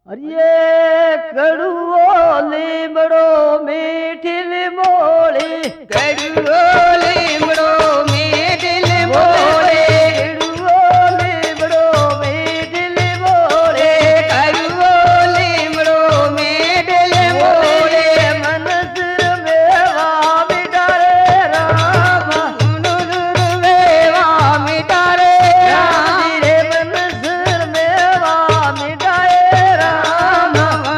અરે કડુઓ લીમડો મીઠી લીમોળી કડવો લીમડો મીઠી લીમડોળી કડુઓ લીમડો મીઠી લીમોળી કડવો લીમડો મીઠી લીમડોળી મનસ મેવા મીઠારે રામ વેવા મીઠા રે રામ રે મનસ મેવા મીઠારે રામ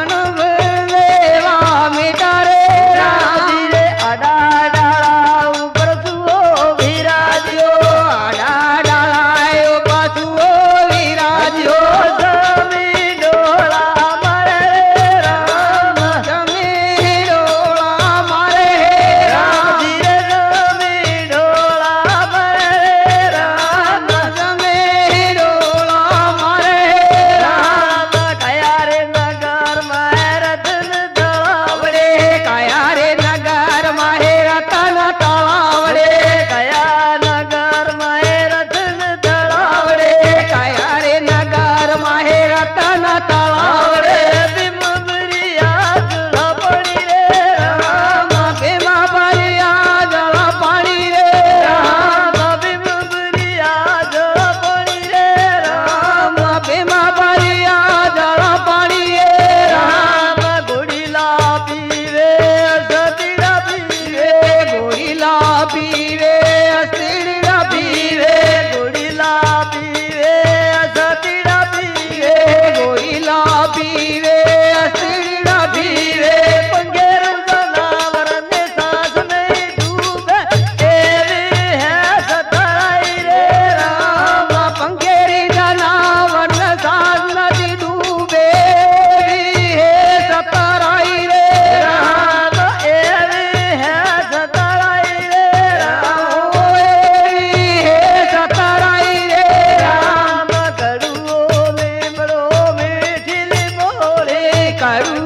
વેવા મીઠા રે રામ રે આડા ડાળા ઉપર સુઓ વિરાજ્યો આડા ડાળાયો પાછુઓ વિરાજ્યો સમી ડોળા મારે રામ તમે ડોળા મારે હે રામ રે સમી ડોળા મારે રામ તમે ડોળા મારે હે રામ રામ કયા રે નગર માં રતન આવડે કયા રે નગર માહે રતન તળાવડે કયા નગર માં રતન આવડે કયા રે નગર માહે રતન તળાવડે બિમબરિયા જળપણી રે રામ ભીમા ભર્યા જળ પાણી રે રામ બિમબરિયા જળપણી રે રામ ભીમા ભર્યા જળ પાણી રે રામ ઘોડીલા પીવે સતીડા પીવે ગોરીલા પીવે અસીડા પીવે ઘોડીલા પીવે સતીડા પીવે ગોરીલા પીવે અસીડા પીવે પંગેર જનાવર ને સાસ નહીં ડૂબે એવી હે સતરાઈ રે રામ પંખેરી જનાવર સાસ નદી ડૂબે એવી હે સતરાઈ રે રામ રામ એવી હે સતરાઈ રે રામ એવી હે સતરાઈ રે રામ રામ કડુઓ લીમડો મીઠી લીમોળી કરું